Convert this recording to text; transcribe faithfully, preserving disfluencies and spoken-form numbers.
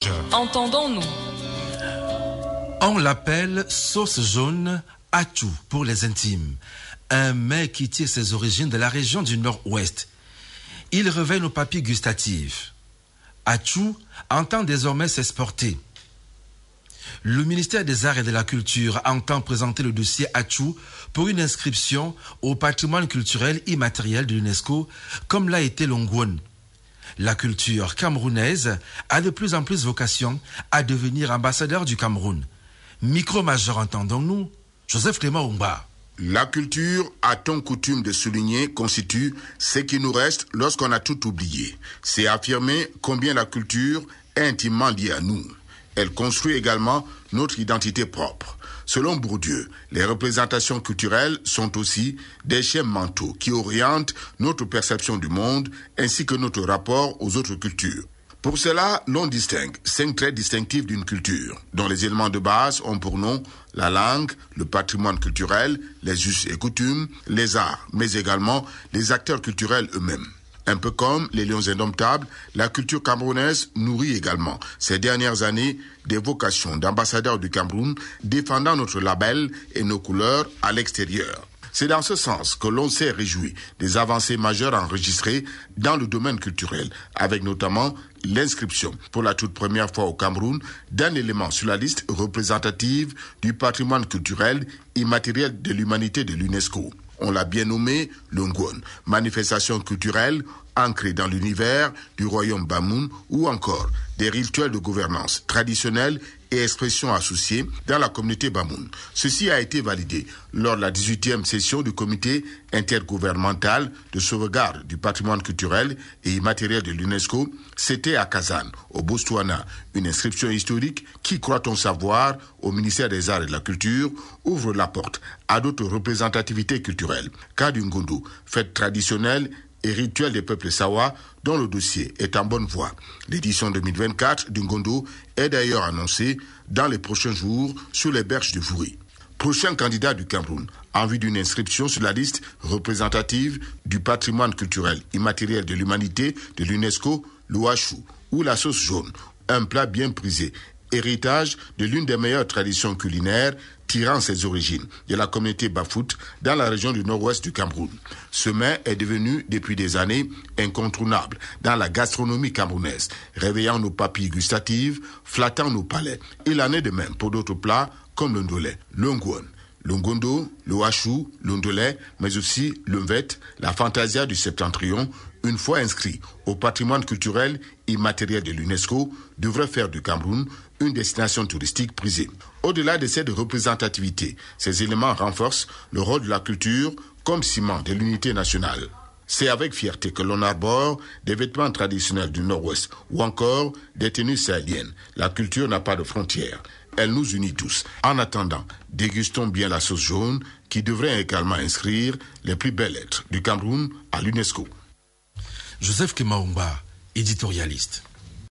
fromage. Entendons-nous. On l'appelle sauce jaune achou pour les intimes. Un mets qui tire ses origines de la région du Nord-Ouest. Il revêt nos papilles gustatives. Achou entend désormais s'exporter. Le ministère des Arts et de la Culture entend présenter le dossier Achou pour une inscription au patrimoine culturel immatériel de l'UNESCO, comme l'a été l'Ongwon. La culture camerounaise a de plus en plus vocation à devenir ambassadeur du Cameroun. Micro-majeur, entendons-nous, Joseph Clément Oumba. La culture, a-t-on coutume de souligner, constitue ce qui nous reste lorsqu'on a tout oublié. C'est affirmer combien la culture est intimement liée à nous. Elle construit également notre identité propre. Selon Bourdieu, les représentations culturelles sont aussi des schèmes mentaux qui orientent notre perception du monde ainsi que notre rapport aux autres cultures. Pour cela, l'on distingue cinq traits distinctifs d'une culture, dont les éléments de base ont pour nom la langue, le patrimoine culturel, les us et coutumes, les arts, mais également les acteurs culturels eux-mêmes. Un peu comme les lions indomptables, la culture camerounaise nourrit également ces dernières années des vocations d'ambassadeurs du Cameroun défendant notre label et nos couleurs à l'extérieur. C'est dans ce sens que l'on s'est réjoui des avancées majeures enregistrées dans le domaine culturel, avec notamment l'inscription pour la toute première fois au Cameroun d'un élément sur la liste représentative du patrimoine culturel immatériel de l'humanité de l'UNESCO. On l'a bien nommé le Ngwon, manifestation culturelle ancrée dans l'univers du royaume Bamoun, ou encore des rituels de gouvernance traditionnels et expressions associées dans la communauté Bamoun. Ceci a été validé lors de la dix-huitième session du comité intergouvernemental de sauvegarde du patrimoine culturel et immatériel de l'UNESCO. C'était à Kazan, au Botswana, une inscription historique qui, croit-on savoir, au ministère des Arts et de la Culture, ouvre la porte à d'autres représentativités culturelles. Cas du Ngondo, fête traditionnelle et rituel des peuples Sawa, dont le dossier est en bonne voie. L'édition deux mille vingt-quatre du Ngondo est d'ailleurs annoncée dans les prochains jours sur les berges du Vouri. Prochain candidat du Cameroun, en vue d'une inscription sur la liste représentative du patrimoine culturel immatériel de l'humanité de l'UNESCO, l'Ouachou, ou la sauce jaune, un plat bien prisé, héritage de l'une des meilleures traditions culinaires tirant ses origines de la communauté Bafout dans la région du nord-ouest du Cameroun. Ce mets est devenu depuis des années incontournable dans la gastronomie camerounaise, réveillant nos papilles gustatives, flattant nos palais. Il en est de même pour d'autres plats comme le ndolé, le ngwon, le ngondo, le wachou, le ndolé, mais aussi le mvet, la fantasia du septentrion, une fois inscrit au patrimoine culturel immatériel de l'UNESCO, devrait faire du Cameroun une destination touristique prisée. Au-delà de cette représentativité, ces éléments renforcent le rôle de la culture comme ciment de l'unité nationale. C'est avec fierté que l'on arbore des vêtements traditionnels du Nord-Ouest ou encore des tenues sahéliennes. La culture n'a pas de frontières. Elle nous unit tous. En attendant, dégustons bien la sauce jaune qui devrait également inscrire les plus belles lettres du Cameroun à l'UNESCO. Joseph Clément Oumba, éditorialiste.